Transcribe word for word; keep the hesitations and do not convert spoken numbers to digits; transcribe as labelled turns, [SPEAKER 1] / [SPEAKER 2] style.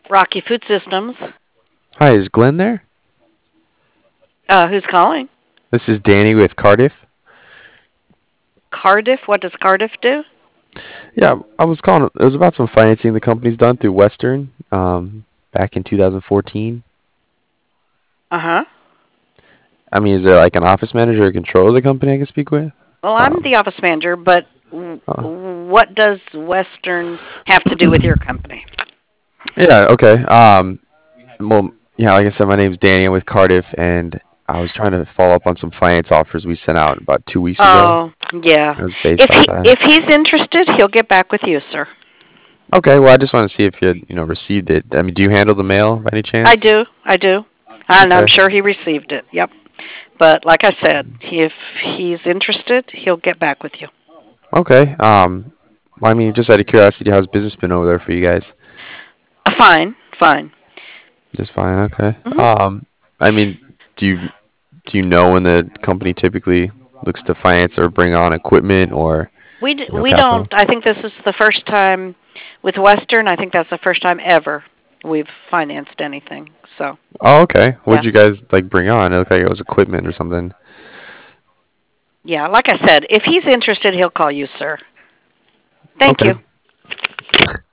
[SPEAKER 1] Rocky Food Systems.
[SPEAKER 2] Hi, is Glenn there?
[SPEAKER 1] Uh, who's calling?
[SPEAKER 2] This is Danny with Cardiff.
[SPEAKER 1] Cardiff. What does Cardiff do?
[SPEAKER 2] Yeah, I was calling. It was about some financing the company's done through Western um, back in two thousand fourteen.
[SPEAKER 1] Uh huh.
[SPEAKER 2] I mean, is there like an office manager or controller of the company I can speak with?
[SPEAKER 1] Well, I'm
[SPEAKER 2] Um,
[SPEAKER 1] the office manager, but w-
[SPEAKER 2] uh,
[SPEAKER 1] what does Western have to do with your company?
[SPEAKER 2] yeah, okay. Um, well, yeah, like I said, my name's Danny. I'm with Cardiff, and I was trying to follow up on some finance offers we sent out about two weeks ago.
[SPEAKER 1] Oh, yeah.
[SPEAKER 2] It was based
[SPEAKER 1] If
[SPEAKER 2] off
[SPEAKER 1] he
[SPEAKER 2] that.
[SPEAKER 1] if he's interested, he'll get back with you, sir.
[SPEAKER 2] Okay, well, I just want to see if you had, you know, received it. I mean, do you handle the mail by any
[SPEAKER 1] I
[SPEAKER 2] chance?
[SPEAKER 1] do. I do. And I'm
[SPEAKER 2] Okay.
[SPEAKER 1] sure he received it. Yep. But like I said, if he's interested, he'll get back with you.
[SPEAKER 2] Okay. Um, well, I mean, just out of curiosity, how's business been over there for you guys?
[SPEAKER 1] Uh, Fine. Fine.
[SPEAKER 2] Just fine. Okay.
[SPEAKER 1] hmm
[SPEAKER 2] Um, I mean, do you do you know when the company typically looks to finance or bring on equipment or
[SPEAKER 1] We d-
[SPEAKER 2] you know
[SPEAKER 1] we don't.
[SPEAKER 2] capital?
[SPEAKER 1] I think this is the first time with Western. I think that's the first time ever we've financed anything. So
[SPEAKER 2] Oh, okay.
[SPEAKER 1] yeah,
[SPEAKER 2] What'd you guys like bring on? It looked like it was equipment or something.
[SPEAKER 1] yeah. Like I said, if he's interested, he'll call you, sir. Thank
[SPEAKER 2] Okay.
[SPEAKER 1] you.